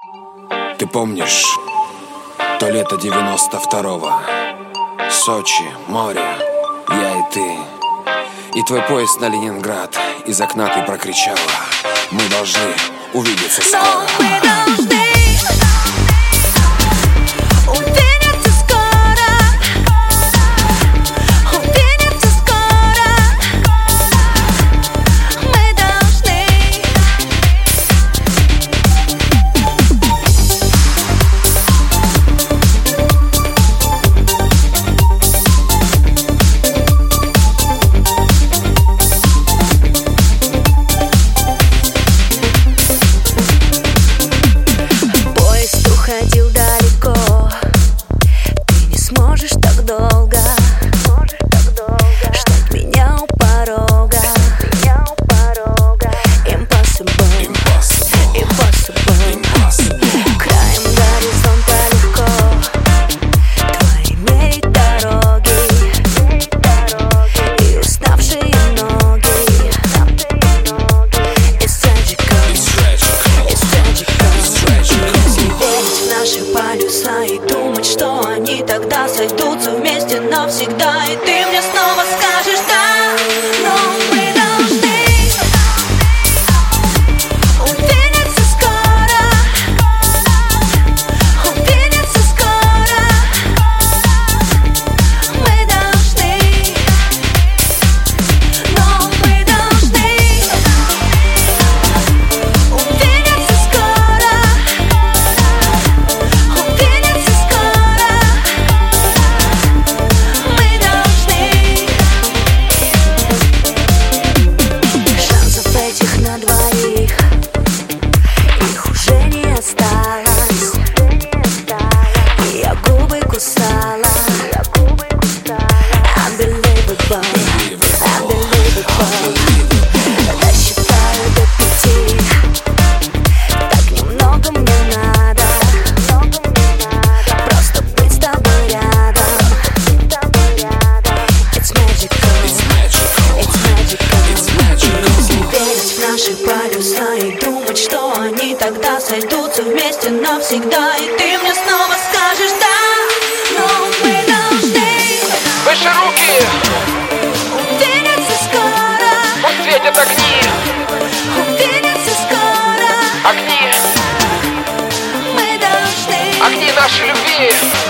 Ты помнишь то лето 92-го? Сочи, море, я и ты. И твой поезд на Ленинград. Из окна ты прокричала: мы должны увидеться скоро. Но мы должны увидеться скоро. Увидеться скоро. Мы должны. Поезд уходил далеко. Ты не сможешь так долго ждать меня у порога. Impossible, impossible. Краем горизонта легко твои мерить дороги и уставшие ноги. It's tragical, it's tragical. Если верить в наши полюса и думать, что они тогда сойдутся вместе навсегда, и ты мне снова скажешь да. Но мы должны увидеться скоро. Увидеться скоро. Мы должны. Но мы должны увидеться скоро. Увидеться скоро. Мы должны. Шансов этих на двоих, их уже не осталось. Я губы кусала. Unbelievable, unbelievable. Досчитаю до 5. Так немного мне надо. Просто быть с тобой рядом. It's magical, it's magical. Если верить в наши полюса и думать, что они тогда сойдутся вместе навсегда, и ты мне снова скажешь да. Но мы должны Выше руки, увидеться скоро. пусть светят огни, Увидеться скоро. огни, Мы должны. огни нашей любви.